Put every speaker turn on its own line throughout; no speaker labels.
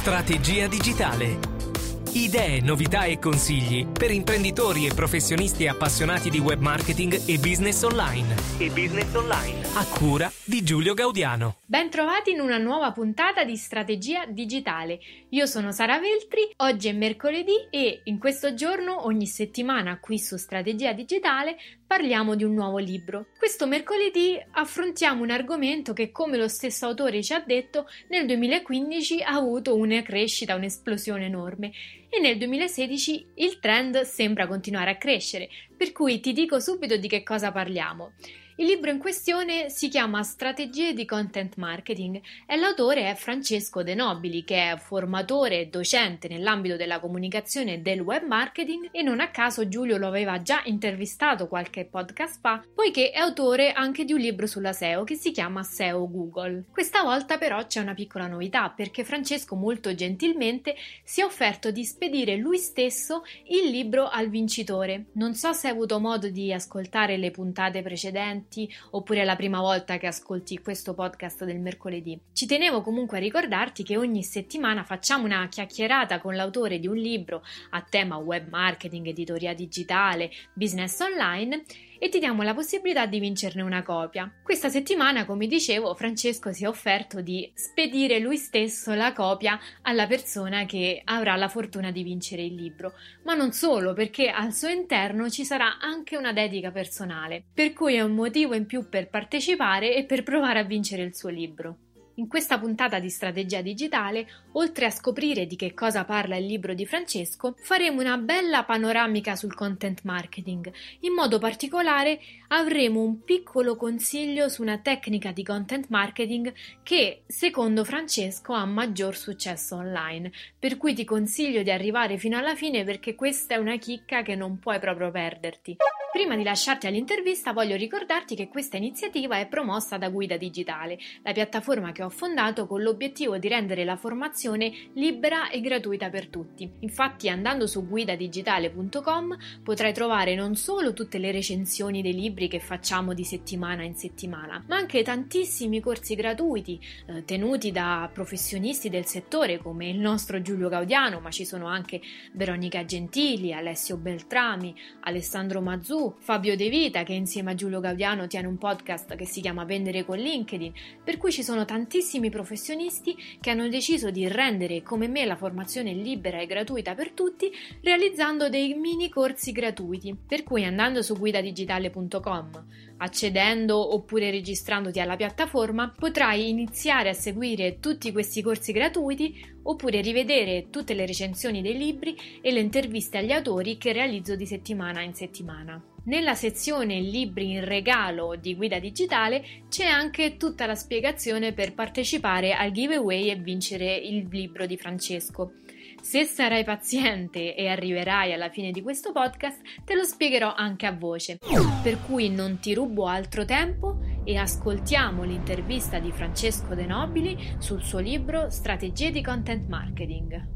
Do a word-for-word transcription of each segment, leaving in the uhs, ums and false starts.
Strategia digitale. Idee, novità e consigli per imprenditori e professionisti appassionati di web marketing e business online. E business online. A cura di Giulio Gaudiano.
Ben trovati in una nuova puntata di Strategia digitale. Io sono Sara Veltri, oggi è mercoledì e in questo giorno, ogni settimana qui su Strategia digitale, parliamo di un nuovo libro. Questo mercoledì affrontiamo un argomento che, come lo stesso autore ci ha detto, nel duemilaquindici ha avuto una crescita, un'esplosione enorme. E nel duemilasedici il trend sembra continuare a crescere, per cui ti dico subito di che cosa parliamo. Il libro in questione si chiama Strategie di Content Marketing e l'autore è Francesco De Nobili, che è formatore e docente nell'ambito della comunicazione e del web marketing, e non a caso Giulio lo aveva già intervistato qualche podcast fa, poiché è autore anche di un libro sulla S E O che si chiama S E O Google. Questa volta però c'è una piccola novità, perché Francesco molto gentilmente si è offerto di spedire lui stesso il libro al vincitore. Non so se hai avuto modo di ascoltare le puntate precedenti oppure è la prima volta che ascolti questo podcast del mercoledì. Ci tenevo comunque a ricordarti che ogni settimana facciamo una chiacchierata con l'autore di un libro a tema web marketing, editoria digitale, business online e ti diamo la possibilità di vincerne una copia. Questa settimana, come dicevo, Francesco si è offerto di spedire lui stesso la copia alla persona che avrà la fortuna di vincere il libro, ma non solo, perché al suo interno ci sarà anche una dedica personale, per cui è un motivo in più per partecipare e per provare a vincere il suo libro. In questa puntata di Strategia digitale, oltre a scoprire di che cosa parla il libro di Francesco, faremo una bella panoramica sul content marketing. In modo particolare avremo un piccolo consiglio su una tecnica di content marketing che, secondo Francesco, ha maggior successo online, per cui ti consiglio di arrivare fino alla fine perché questa è una chicca che non puoi proprio perderti. Prima di lasciarti all'intervista voglio ricordarti che questa iniziativa è promossa da Guida Digitale, la piattaforma che ho fondato con l'obiettivo di rendere la formazione libera e gratuita per tutti. Infatti, andando su guida digitale punto com potrai trovare non solo tutte le recensioni dei libri che facciamo di settimana in settimana, ma anche tantissimi corsi gratuiti eh, tenuti da professionisti del settore come il nostro Giulio Gaudiano, ma ci sono anche Veronica Gentili, Alessio Beltrami, Alessandro Mazzù, Fabio De Vita, che insieme a Giulio Gaudiano tiene un podcast che si chiama Vendere con LinkedIn, per cui ci sono tantissimi professionisti che hanno deciso di rendere come me la formazione libera e gratuita per tutti, realizzando dei mini corsi gratuiti. Per cui andando su guida digitale punto com, accedendo oppure registrandoti alla piattaforma, potrai iniziare a seguire tutti questi corsi gratuiti oppure rivedere tutte le recensioni dei libri e le interviste agli autori che realizzo di settimana in settimana. Nella sezione Libri in regalo di Guida Digitale c'è anche tutta la spiegazione per partecipare al giveaway e vincere il libro di Francesco. Se sarai paziente e arriverai alla fine di questo podcast, te lo spiegherò anche a voce. Per cui non ti rubo altro tempo e ascoltiamo l'intervista di Francesco De Nobili sul suo libro Strategie di Content Marketing.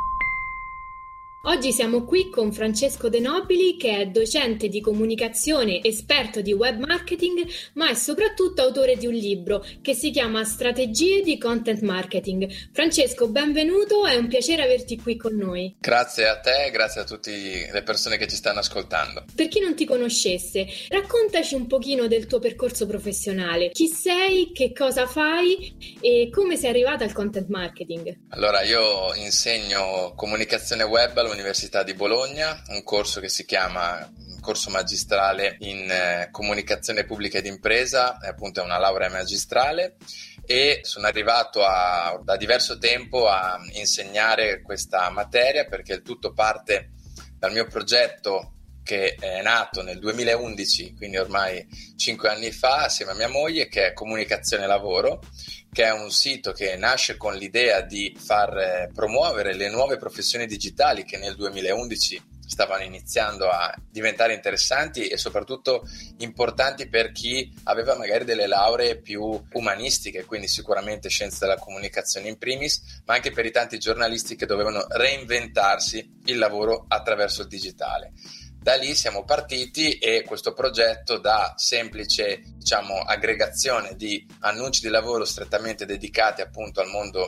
Oggi siamo qui con Francesco De Nobili, che è docente di comunicazione, esperto di web marketing, ma è soprattutto autore di un libro che si chiama Strategie di Content Marketing. Francesco, benvenuto, è un piacere averti qui con noi.
Grazie a te, grazie a tutte le persone che ci stanno ascoltando.
Per chi non ti conoscesse, raccontaci un pochino del tuo percorso professionale. Chi sei, che cosa fai e come sei arrivata al content marketing?
Allora, io insegno comunicazione web all'Università Università di Bologna, un corso che si chiama corso magistrale in eh, comunicazione pubblica ed impresa, appunto è una laurea magistrale, e sono arrivato a, da diverso tempo a insegnare questa materia perché il tutto parte dal mio progetto che è nato nel duemilaundici, quindi ormai cinque anni fa, assieme a mia moglie, che è Comunicazione Lavoro, che è un sito che nasce con l'idea di far eh, promuovere le nuove professioni digitali che nel duemilaundici stavano iniziando a diventare interessanti e soprattutto importanti per chi aveva magari delle lauree più umanistiche, quindi sicuramente scienze della comunicazione in primis, ma anche per i tanti giornalisti che dovevano reinventarsi il lavoro attraverso il digitale. Da lì siamo partiti e questo progetto, da semplice, diciamo, aggregazione di annunci di lavoro strettamente dedicati appunto al mondo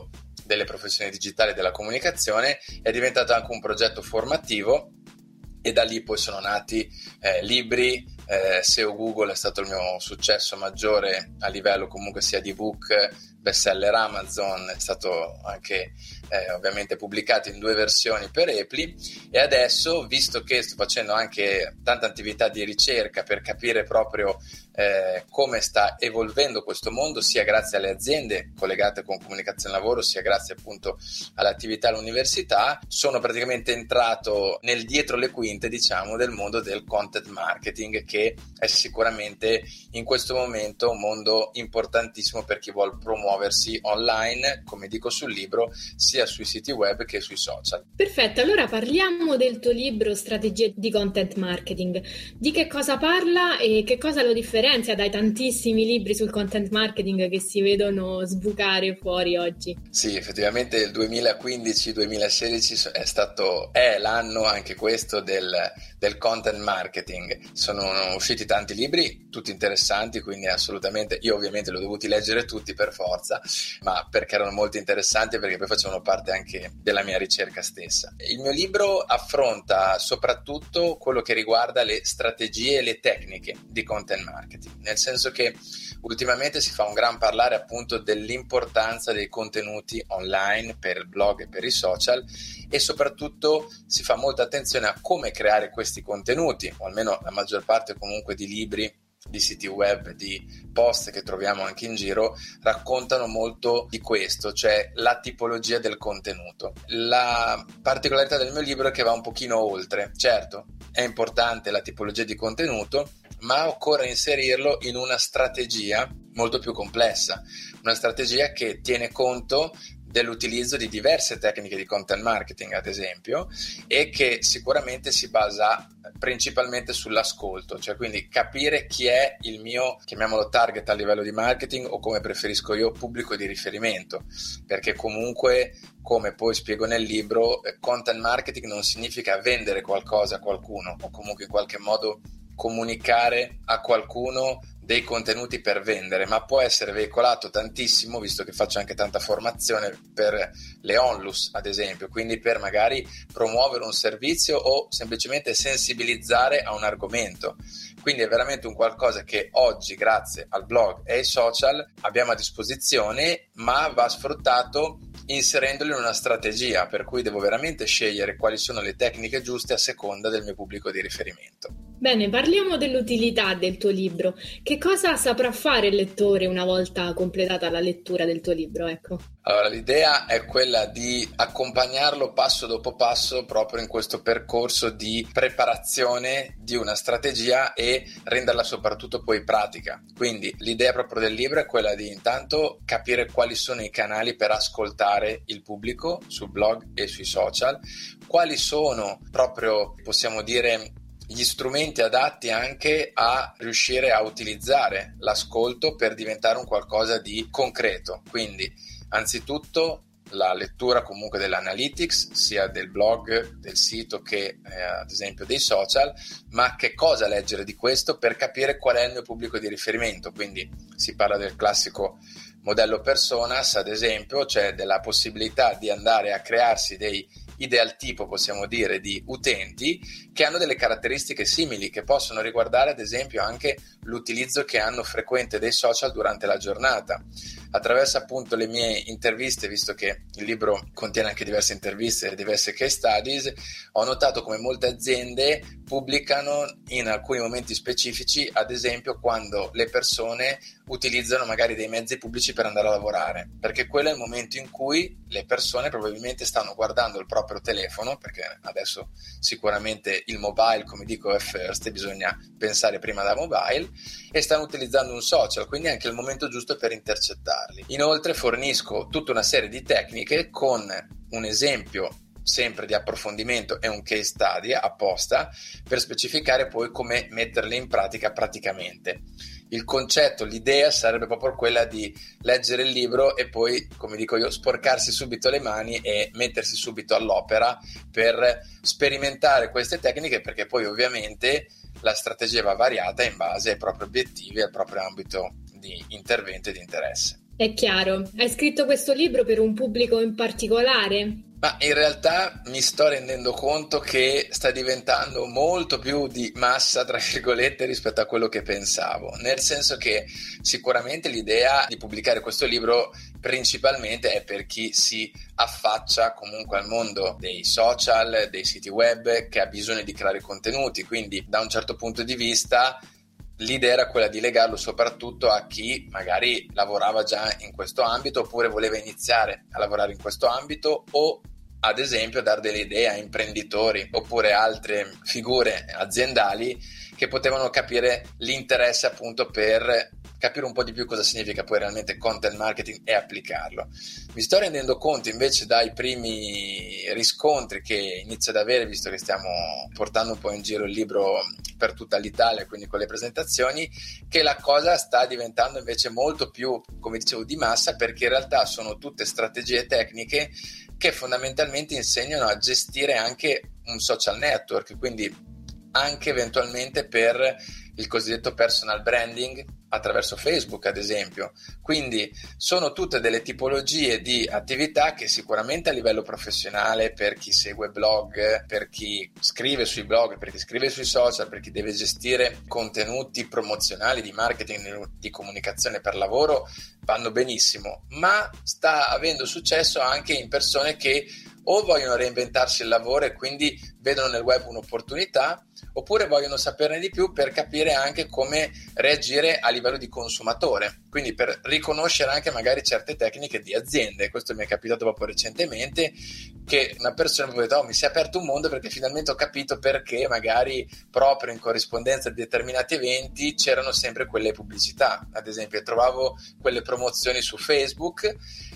delle professioni digitali e della comunicazione, è diventato anche un progetto formativo e da lì poi sono nati eh, libri. eh, S E O Google è stato il mio successo maggiore a livello comunque sia di ebook, bestseller Amazon, è stato anche eh, ovviamente pubblicato in due versioni per Epli, e adesso, visto che sto facendo anche tanta attività di ricerca per capire proprio eh, come sta evolvendo questo mondo, sia grazie alle aziende collegate con comunicazione lavoro, sia grazie appunto all'attività all'università, sono praticamente entrato nel dietro le quinte, diciamo, del mondo del content marketing, che è sicuramente in questo momento un mondo importantissimo per chi vuole promuoversi online, come dico sul libro, sia sui siti web che sui social.
Perfetto, allora parliamo del tuo libro Strategie di Content Marketing. Di che cosa parla e che cosa lo differenzia dai tantissimi libri sul content marketing che si vedono sbucare fuori oggi?
Sì, effettivamente il duemilaquindici duemilasedici è stato è l'anno anche questo del, del content marketing. Sono usciti tanti libri, tutti interessanti, quindi assolutamente io ovviamente li ho dovuti leggere tutti per forza, ma perché erano molto interessanti e perché poi facevano parte anche della mia ricerca stessa. Il mio libro affronta soprattutto quello che riguarda le strategie e le tecniche di content marketing, nel senso che ultimamente si fa un gran parlare appunto dell'importanza dei contenuti online per il blog e per i social, e soprattutto si fa molta attenzione a come creare questi contenuti, o almeno la maggior parte comunque di libri, di siti web, di post che troviamo anche in giro raccontano molto di questo, cioè la tipologia del contenuto. La particolarità del mio libro è che va un pochino oltre. Certo, è importante la tipologia di contenuto, ma occorre inserirlo in una strategia molto più complessa, una strategia che tiene conto dell'utilizzo di diverse tecniche di content marketing, ad esempio, e che sicuramente si basa principalmente sull'ascolto, cioè quindi capire chi è il mio, chiamiamolo target a livello di marketing, o come preferisco io, pubblico di riferimento, perché comunque, come poi spiego nel libro, content marketing non significa vendere qualcosa a qualcuno o comunque in qualche modo comunicare a qualcuno dei contenuti per vendere, ma può essere veicolato tantissimo, visto che faccio anche tanta formazione per le onlus, ad esempio, quindi per magari promuovere un servizio o semplicemente sensibilizzare a un argomento. Quindi è veramente un qualcosa che oggi, grazie al blog e ai social, abbiamo a disposizione, ma va sfruttato inserendolo in una strategia, per cui devo veramente scegliere quali sono le tecniche giuste a seconda del mio pubblico di riferimento.
Bene, parliamo dell'utilità del tuo libro. Che cosa saprà fare il lettore una volta completata la lettura del tuo libro? Ecco.
Allora, l'idea è quella di accompagnarlo passo dopo passo proprio in questo percorso di preparazione di una strategia e renderla soprattutto poi pratica. Quindi l'idea proprio del libro è quella di intanto capire quali sono i canali per ascoltare il pubblico sul blog e sui social, quali sono proprio, possiamo dire, gli strumenti adatti anche a riuscire a utilizzare l'ascolto per diventare un qualcosa di concreto. Quindi anzitutto la lettura comunque dell'analytics, sia del blog, del sito che eh, ad esempio dei social, ma che cosa leggere di questo per capire qual è il mio pubblico di riferimento. Quindi si parla del classico modello personas, ad esempio, cioè della possibilità di andare a crearsi dei ideal tipo, possiamo dire, di utenti che hanno delle caratteristiche simili, che possono riguardare ad esempio anche l'utilizzo che hanno frequente dei social durante la giornata. Attraverso appunto le mie interviste, visto che il libro contiene anche diverse interviste e diverse case studies, ho notato come molte aziende pubblicano in alcuni momenti specifici, ad esempio quando le persone utilizzano magari dei mezzi pubblici per andare a lavorare, perché quello è il momento in cui le persone probabilmente stanno guardando il proprio telefono, perché adesso sicuramente il mobile, come dico, è first e bisogna pensare prima da mobile, e stanno utilizzando un social, quindi è anche il momento giusto per intercettarli. Inoltre fornisco tutta una serie di tecniche con un esempio sempre di approfondimento e un case study apposta per specificare poi come metterle in pratica praticamente. Il concetto, l'idea sarebbe proprio quella di leggere il libro e poi, come dico io, sporcarsi subito le mani e mettersi subito all'opera per sperimentare queste tecniche, perché poi ovviamente la strategia va variata in base ai propri obiettivi e al proprio ambito di intervento e di interesse.
È chiaro. Hai scritto questo libro per un pubblico in particolare?
Ma in realtà mi sto rendendo conto che sta diventando molto più di massa, tra virgolette, rispetto a quello che pensavo, nel senso che sicuramente l'idea di pubblicare questo libro principalmente è per chi si affaccia comunque al mondo dei social, dei siti web, che ha bisogno di creare contenuti, quindi da un certo punto di vista l'idea era quella di legarlo soprattutto a chi magari lavorava già in questo ambito oppure voleva iniziare a lavorare in questo ambito, o ad esempio dare delle idee a imprenditori oppure altre figure aziendali che potevano capire l'interesse appunto per capire un po' di più cosa significa poi realmente content marketing e applicarlo. Mi sto rendendo conto invece dai primi riscontri che inizio ad avere, visto che stiamo portando un po' in giro il libro per tutta l'Italia, quindi con le presentazioni, che la cosa sta diventando invece molto più, come dicevo, di massa, perché in realtà sono tutte strategie tecniche che fondamentalmente insegnano a gestire anche un social network, quindi anche eventualmente per il cosiddetto personal branding attraverso Facebook, ad esempio. Quindi sono tutte delle tipologie di attività che sicuramente a livello professionale, per chi segue blog, per chi scrive sui blog, per chi scrive sui social, per chi deve gestire contenuti promozionali, di marketing, di comunicazione per lavoro, vanno benissimo, ma sta avendo successo anche in persone che o vogliono reinventarsi il lavoro e quindi vedono nel web un'opportunità, oppure vogliono saperne di più per capire anche come reagire a livello di consumatore, quindi per riconoscere anche magari certe tecniche di aziende. Questo mi è capitato proprio recentemente, che una persona mi ha detto: oh, mi si è aperto un mondo perché finalmente ho capito perché magari proprio in corrispondenza di determinati eventi c'erano sempre quelle pubblicità. Ad esempio trovavo quelle promozioni su Facebook,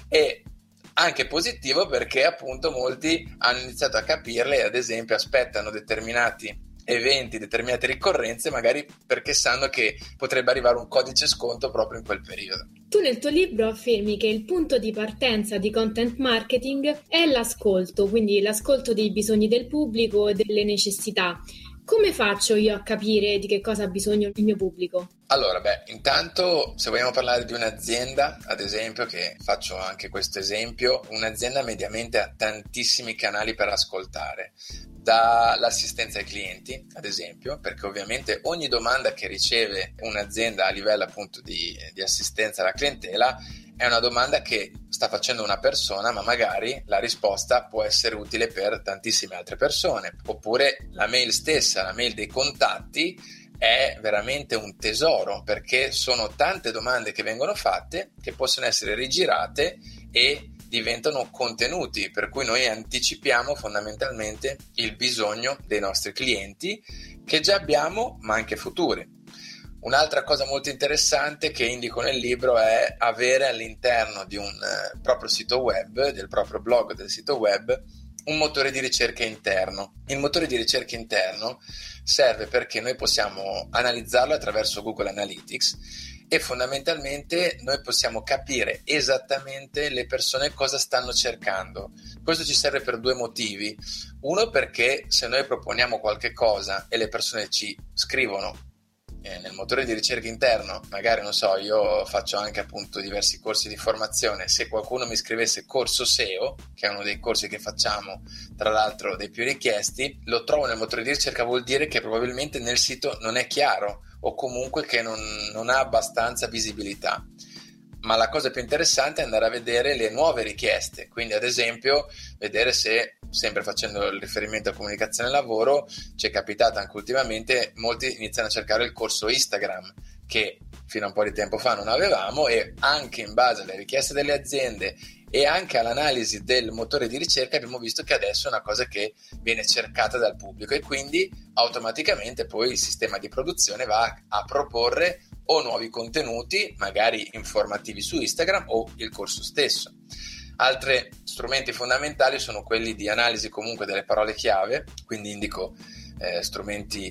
e anche positivo perché appunto molti hanno iniziato a capirle e ad esempio aspettano determinati eventi, determinate ricorrenze, magari perché sanno che potrebbe arrivare un codice sconto proprio in quel periodo.
Tu nel tuo libro affermi che il punto di partenza di content marketing è l'ascolto, quindi l'ascolto dei bisogni del pubblico e delle necessità. Come faccio io a capire di che cosa ha bisogno il mio pubblico?
Allora, beh, intanto se vogliamo parlare di un'azienda, ad esempio, che faccio anche questo esempio, un'azienda mediamente ha tantissimi canali per ascoltare, dall'assistenza ai clienti, ad esempio, perché ovviamente ogni domanda che riceve un'azienda a livello appunto di, di assistenza alla clientela è una domanda che sta facendo una persona, ma magari la risposta può essere utile per tantissime altre persone. Oppure la mail stessa, la mail dei contatti, è veramente un tesoro, perché sono tante domande che vengono fatte che possono essere rigirate e diventano contenuti, per cui noi anticipiamo fondamentalmente il bisogno dei nostri clienti che già abbiamo, ma anche futuri. Un'altra cosa molto interessante che indico nel libro è avere all'interno di un eh, proprio sito web, del proprio blog del sito web, un motore di ricerca interno. Il motore di ricerca interno serve perché noi possiamo analizzarlo attraverso Google Analytics e fondamentalmente noi possiamo capire esattamente le persone cosa stanno cercando. Questo ci serve per due motivi. Uno, perché se noi proponiamo qualche cosa e le persone ci scrivono nel motore di ricerca interno, magari non so, io faccio anche appunto diversi corsi di formazione, se qualcuno mi scrivesse corso S E O, che è uno dei corsi che facciamo, tra l'altro dei più richiesti, lo trovo nel motore di ricerca, vuol dire che probabilmente nel sito non è chiaro o comunque che non, non ha abbastanza visibilità. Ma la cosa più interessante è andare a vedere le nuove richieste, quindi ad esempio vedere se, sempre facendo il riferimento a comunicazione e lavoro, ci è capitato anche ultimamente, molti iniziano a cercare il corso Instagram, che fino a un po' di tempo fa non avevamo, e anche in base alle richieste delle aziende e anche all'analisi del motore di ricerca abbiamo visto che adesso è una cosa che viene cercata dal pubblico, e quindi automaticamente poi il sistema di produzione va a proporre o nuovi contenuti, magari informativi su Instagram, o il corso stesso. Altri strumenti fondamentali sono quelli di analisi comunque delle parole chiave, quindi indico eh, strumenti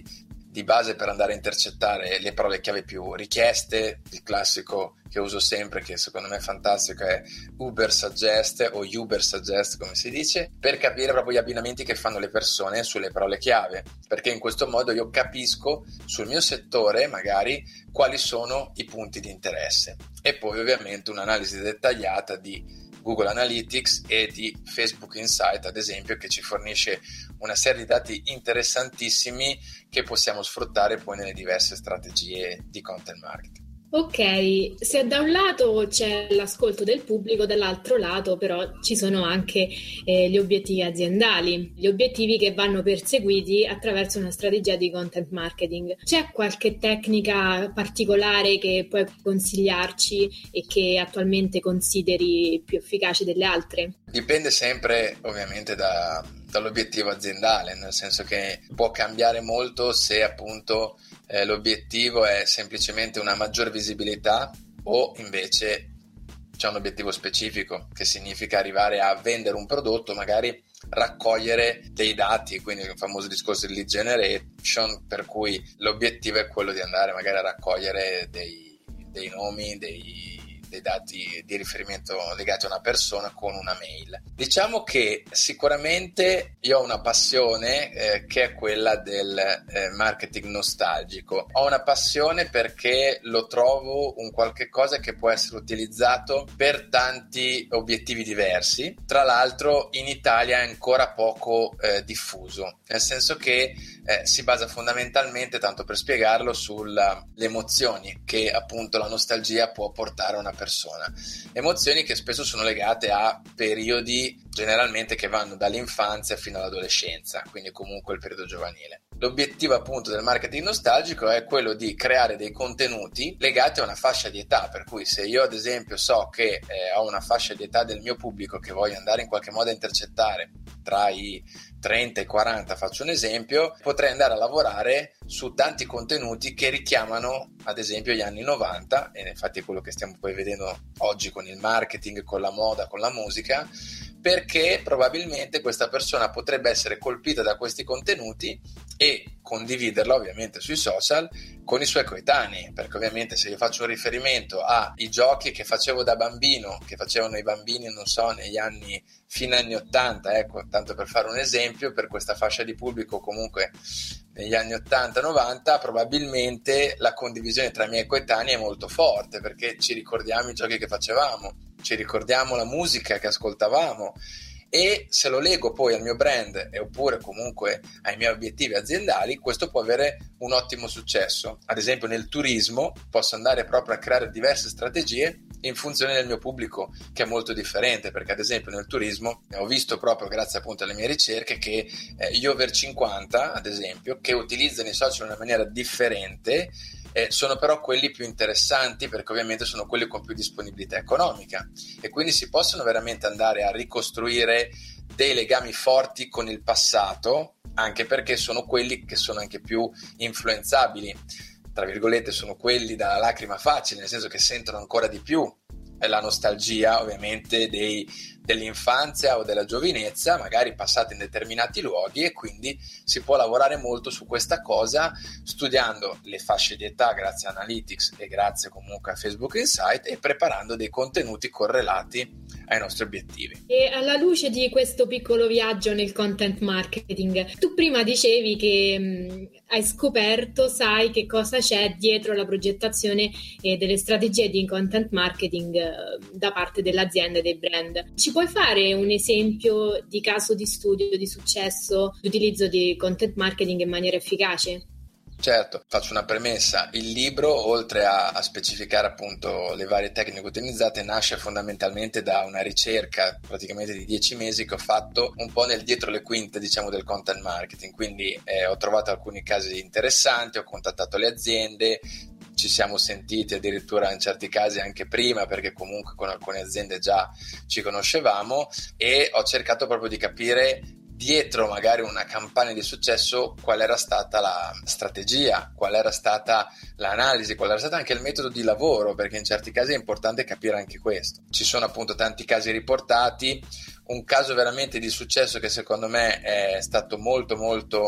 di base per andare a intercettare le parole chiave più richieste. Il classico che uso sempre, che secondo me è fantastico, è Uber Suggest o Uber Suggest come si dice, per capire proprio gli abbinamenti che fanno le persone sulle parole chiave, perché in questo modo io capisco sul mio settore magari quali sono i punti di interesse. E poi ovviamente un'analisi dettagliata di Google Analytics e di Facebook Insight, ad esempio, che ci fornisce una serie di dati interessantissimi che possiamo sfruttare poi nelle diverse strategie di content marketing.
Ok, se da un lato c'è l'ascolto del pubblico, dall'altro lato però ci sono anche eh, gli obiettivi aziendali, gli obiettivi che vanno perseguiti attraverso una strategia di content marketing. C'è qualche tecnica particolare che puoi consigliarci e che attualmente consideri più efficace delle altre?
Dipende sempre ovviamente da, dall'obiettivo aziendale, nel senso che può cambiare molto se appunto eh, l'obiettivo è semplicemente una maggior visibilità o invece c'è un obiettivo specifico, che significa arrivare a vendere un prodotto, magari raccogliere dei dati, quindi il famoso discorso di lead generation, per cui l'obiettivo è quello di andare magari a raccogliere dei, dei nomi, dei dei dati di riferimento legati a una persona con una mail. Diciamo che sicuramente io ho una passione eh, che è quella del eh, marketing nostalgico. Ho una passione perché lo trovo un qualche cosa che può essere utilizzato per tanti obiettivi diversi. Tra l'altro in Italia è ancora poco eh, diffuso, nel senso che eh, si basa fondamentalmente, tanto per spiegarlo, sulle emozioni che appunto la nostalgia può portare a una persona, emozioni che spesso sono legate a periodi generalmente che vanno dall'infanzia fino all'adolescenza, quindi comunque il periodo giovanile. L'obiettivo appunto del marketing nostalgico è quello di creare dei contenuti legati a una fascia di età, per cui se io ad esempio so che eh, ho una fascia di età del mio pubblico che voglio andare in qualche modo a intercettare tra i trenta e i quaranta, faccio un esempio, potrei andare a lavorare su tanti contenuti che richiamano ad esempio gli anni novanta, e infatti è quello che stiamo poi vedendo oggi con il marketing, con la moda, con la musica, perché probabilmente questa persona potrebbe essere colpita da questi contenuti e condividerla ovviamente sui social con i suoi coetanei, perché ovviamente se io faccio un riferimento ai giochi che facevo da bambino, che facevano i bambini non so negli anni fino agli anni ottanta, ecco, tanto per fare un esempio, per questa fascia di pubblico comunque negli anni ottanta novanta, probabilmente la condivisione tra i miei coetanei è molto forte, perché ci ricordiamo i giochi che facevamo, ci ricordiamo la musica che ascoltavamo, e se lo lego poi al mio brand e oppure comunque ai miei obiettivi aziendali, questo può avere un ottimo successo. Ad esempio nel turismo posso andare proprio a creare diverse strategie in funzione del mio pubblico, che è molto differente, perché ad esempio nel turismo ho visto proprio grazie appunto alle mie ricerche che eh, gli over cinquanta ad esempio, che utilizzano i social in una maniera differente, Eh, sono però quelli più interessanti, perché ovviamente sono quelli con più disponibilità economica, e quindi si possono veramente andare a ricostruire dei legami forti con il passato, anche perché sono quelli che sono anche più influenzabili, tra virgolette, sono quelli dalla lacrima facile, nel senso che sentono ancora di più la nostalgia ovviamente dei, dell'infanzia o della giovinezza, magari passate in determinati luoghi, e quindi si può lavorare molto su questa cosa studiando le fasce di età grazie a Analytics e grazie comunque a Facebook Insight, e preparando dei contenuti correlati ai nostri obiettivi.
E alla luce di questo piccolo viaggio nel content marketing, tu prima dicevi che mh, hai scoperto, sai che cosa c'è dietro la progettazione eh, delle strategie di content marketing eh, da parte dell'azienda e dei brand. Ci puoi fare un esempio di caso di studio di successo di utilizzo di content marketing in maniera efficace?
Certo, faccio una premessa. Il libro, oltre a, a specificare appunto le varie tecniche utilizzate, nasce fondamentalmente da una ricerca praticamente di dieci mesi che ho fatto un po' nel dietro le quinte, diciamo, del content marketing. Quindi eh, ho trovato alcuni casi interessanti, ho contattato le aziende, ci siamo sentiti addirittura in certi casi anche prima, perché comunque con alcune aziende già ci conoscevamo, e ho cercato proprio di capire dietro magari una campagna di successo qual era stata la strategia, qual era stata l'analisi, qual era stato anche il metodo di lavoro, perché in certi casi è importante capire anche questo. Ci sono appunto tanti casi riportati. Un caso veramente di successo che secondo me è stato molto molto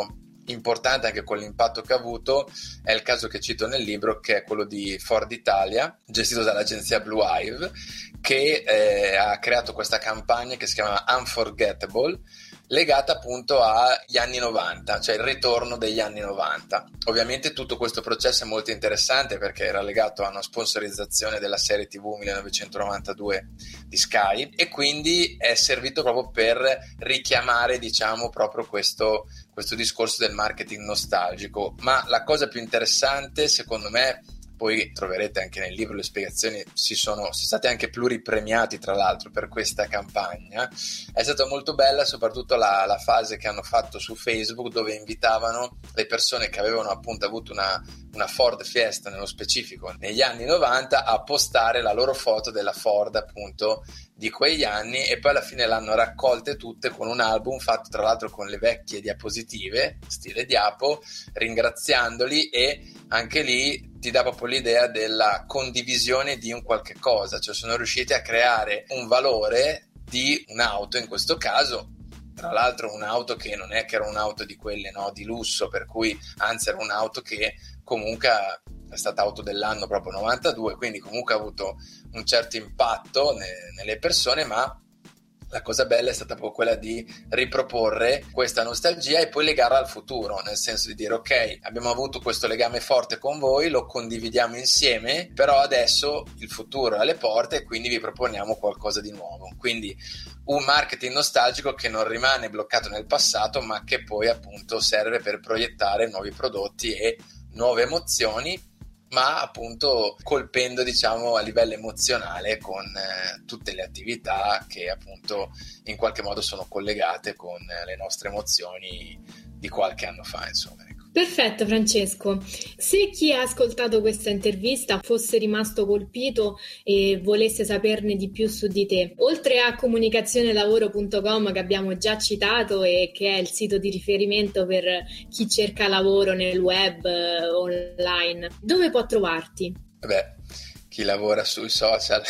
importante anche con l'impatto che ha avuto è il caso che cito nel libro, che è quello di Ford Italia, gestito dall'agenzia Blue Hive, che eh, ha creato questa campagna che si chiama Unforgettable, legata appunto agli anni novanta, cioè il ritorno degli anni novanta. Ovviamente tutto questo processo è molto interessante perché era legato a una sponsorizzazione della serie tivù millenovecentonovantadue di Sky, e quindi è servito proprio per richiamare, diciamo, proprio questo, questo discorso del marketing nostalgico. Ma la cosa più interessante, secondo me, poi troverete anche nel libro le spiegazioni, si sono, sono stati anche pluripremiati tra l'altro per questa campagna, è stata molto bella soprattutto la, la fase che hanno fatto su Facebook, dove invitavano le persone che avevano appunto avuto una, una Ford Fiesta nello specifico negli anni novanta a postare la loro foto della Ford appunto di quegli anni, e poi alla fine l'hanno raccolte tutte con un album fatto tra l'altro con le vecchie diapositive stile diapo, ringraziandoli, e anche lì ti dà proprio l'idea della condivisione di un qualche cosa, cioè sono riusciti a creare un valore di un'auto, in questo caso tra l'altro un'auto che non è che era un'auto di quelle, no, di lusso, per cui anzi era un'auto che comunque è stata auto dell'anno proprio novantadue, quindi comunque ha avuto un certo impatto ne, nelle persone, ma la cosa bella è stata proprio quella di riproporre questa nostalgia e poi legarla al futuro, nel senso di dire ok, abbiamo avuto questo legame forte con voi, lo condividiamo insieme, però adesso il futuro è alle porte e quindi vi proponiamo qualcosa di nuovo. Quindi un marketing nostalgico che non rimane bloccato nel passato, ma che poi appunto serve per proiettare nuovi prodotti e nuove emozioni, ma appunto colpendo, diciamo, a livello emozionale con eh, tutte le attività che appunto in qualche modo sono collegate con eh, le nostre emozioni di qualche anno fa, insomma.
Perfetto Francesco, se chi ha ascoltato questa intervista fosse rimasto colpito e volesse saperne di più su di te, oltre a comunicazionelavoro punto com che abbiamo già citato e che è il sito di riferimento per chi cerca lavoro nel web eh, online, dove può trovarti?
Beh, chi lavora sui social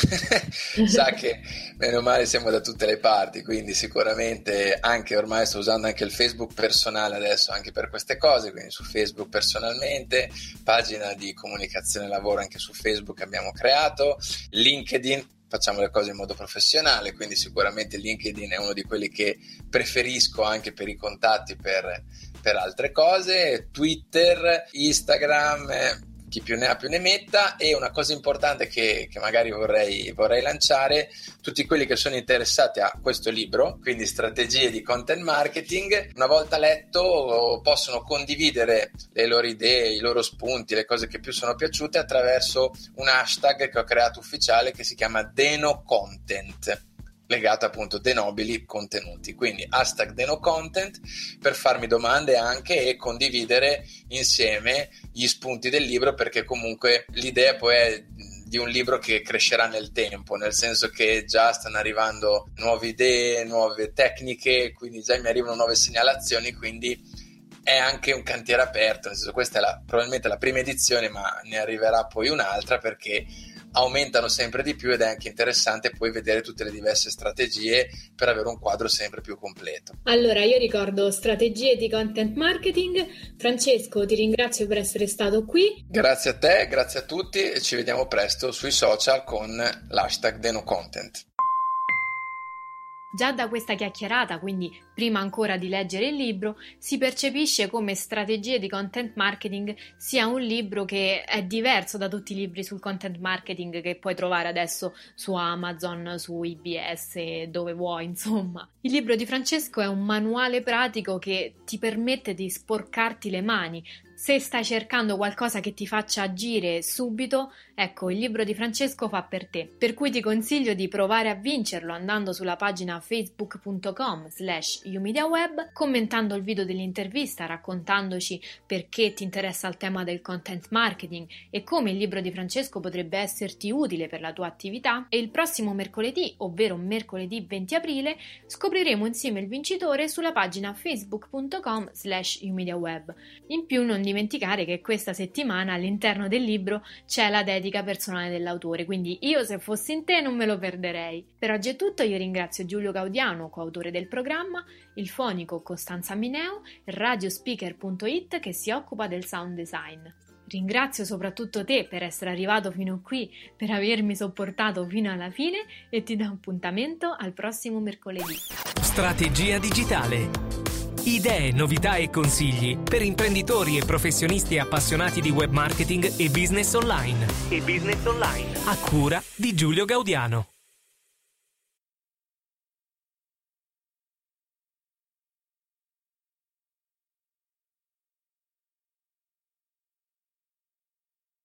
sa che meno male siamo da tutte le parti, quindi sicuramente anche ormai sto usando anche il Facebook personale adesso anche per queste cose, quindi su Facebook personalmente, pagina di comunicazione lavoro anche su Facebook abbiamo creato, LinkedIn, facciamo le cose in modo professionale, quindi sicuramente LinkedIn è uno di quelli che preferisco anche per i contatti, per, per altre cose, Twitter, Instagram, eh, chi più ne ha più ne metta. E una cosa importante che, che magari vorrei, vorrei lanciare, tutti quelli che sono interessati a questo libro, quindi strategie di content marketing, una volta letto possono condividere le loro idee, i loro spunti, le cose che più sono piaciute attraverso un hashtag che ho creato ufficiale che si chiama DenoContent, legato appunto dei nobili contenuti, quindi hashtag DenoContent per farmi domande anche e condividere insieme gli spunti del libro, perché comunque l'idea poi è di un libro che crescerà nel tempo, nel senso che già stanno arrivando nuove idee, nuove tecniche, quindi già mi arrivano nuove segnalazioni, quindi è anche un cantiere aperto, nel senso questa è la, probabilmente la prima edizione, ma ne arriverà poi un'altra perché aumentano sempre di più ed è anche interessante poi vedere tutte le diverse strategie per avere un quadro sempre più completo.
Allora, io ricordo strategie di content marketing. Francesco, ti ringrazio per essere stato qui.
Grazie a te, grazie a tutti e ci vediamo presto sui social con l'hashtag DenoContent.
Già da questa chiacchierata, quindi prima ancora di leggere il libro, si percepisce come Strategie di content marketing sia un libro che è diverso da tutti i libri sul content marketing che puoi trovare adesso su Amazon, su I B S, dove vuoi, insomma. Il libro di Francesco è un manuale pratico che ti permette di sporcarti le mani. Se stai cercando qualcosa che ti faccia agire subito, ecco, il libro di Francesco fa per te. Per cui ti consiglio di provare a vincerlo andando sulla pagina facebook punto com slash umediaweb, commentando il video dell'intervista, raccontandoci perché ti interessa il tema del content marketing e come il libro di Francesco potrebbe esserti utile per la tua attività. E il prossimo mercoledì, ovvero mercoledì venti aprile, scopriremo insieme il vincitore sulla pagina facebook punto com slash umediaweb. In più non dimenticare che questa settimana all'interno del libro c'è la dedica personale dell'autore, quindi io se fossi in te non me lo perderei. Per oggi è tutto, io ringrazio Giulio Gaudiano, coautore del programma, il fonico Costanza Mineo e radiospeaker punto it che si occupa del sound design. Ringrazio soprattutto te per essere arrivato fino qui, per avermi sopportato fino alla fine e ti do appuntamento al prossimo mercoledì.
Strategia digitale. Idee, novità e consigli per imprenditori e professionisti appassionati di web marketing e business online. E business online. A cura di Giulio Gaudiano.